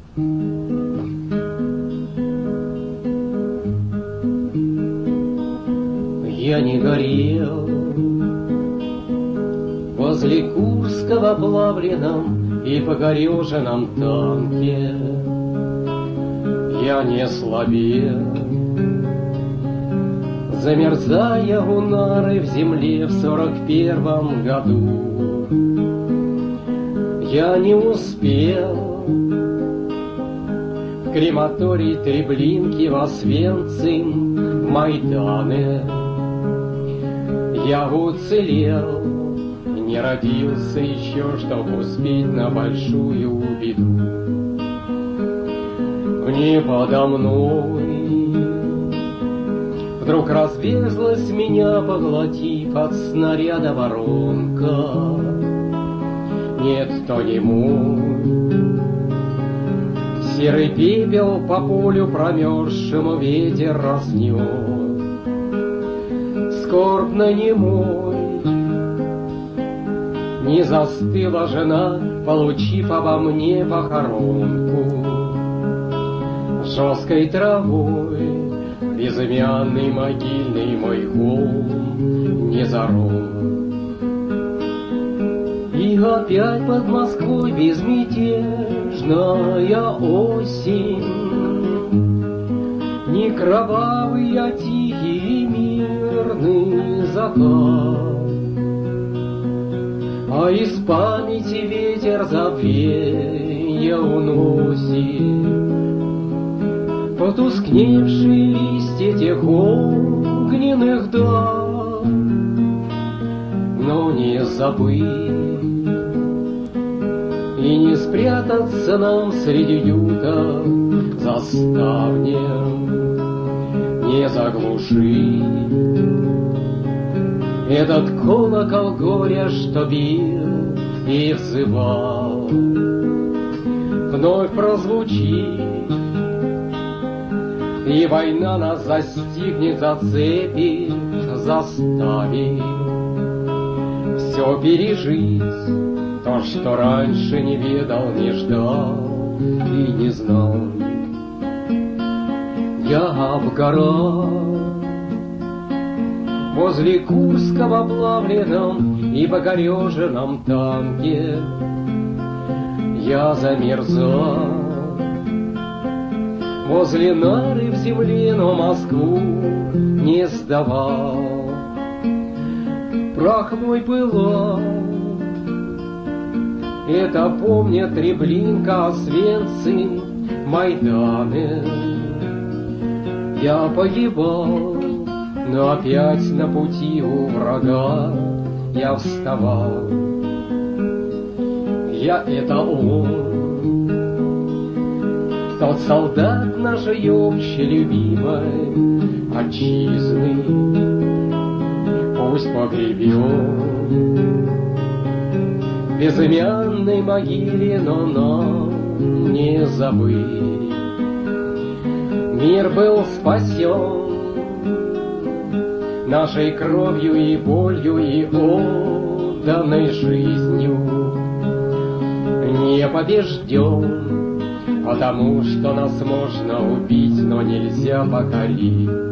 Я не горел возле Курска в оплавленном и покореженном танке. Я не слабел, замерзая у нары в земле в 41 году. Я не успел в крематорий Треблинки, в Освенцим, в Майданы. Я уцелел, не родился еще, чтоб успеть на большую беду. Не подо мной вдруг разверзлась, меня поглотив от снаряда воронка. Нет, то не мой серый пепел по полю промерзшему ветер разнес. Скорбно не мой, не застыла жена, получив обо мне похоронку. Жесткой травой безымянный могильный мой холм не зарос. И опять под Москвой безмятежная осень, не кровавый, а тихий и мирный закат, а из памяти ветер забвенья уносит потускневшие листья тех огненных дат. Но не забыть и не спрятаться нам среди юта за ставнем, не заглушить этот колокол горя, что бил и взывал. Вновь прозвучит, и война нас застигнет, зацепит, заставит все пережить, то, что раньше не ведал, не ждал и не знал. Я в горах возле Курска в оплавленном и покореженном танке я замерзал. Возле нары в земле, но Москву не сдавал. Прах мой пылал, это помнят Треблинка, Освенцим, Майданы. Я погибал, но опять на пути у врага я вставал. Я — это он, тот солдат нашей общелюбимой отчизны. Пусть погребет в безымянной могиле, но нам не забыть. Мир был спасен нашей кровью и болью и отданной жизнью. Не побежден, потому что нас можно убить, но нельзя покорить.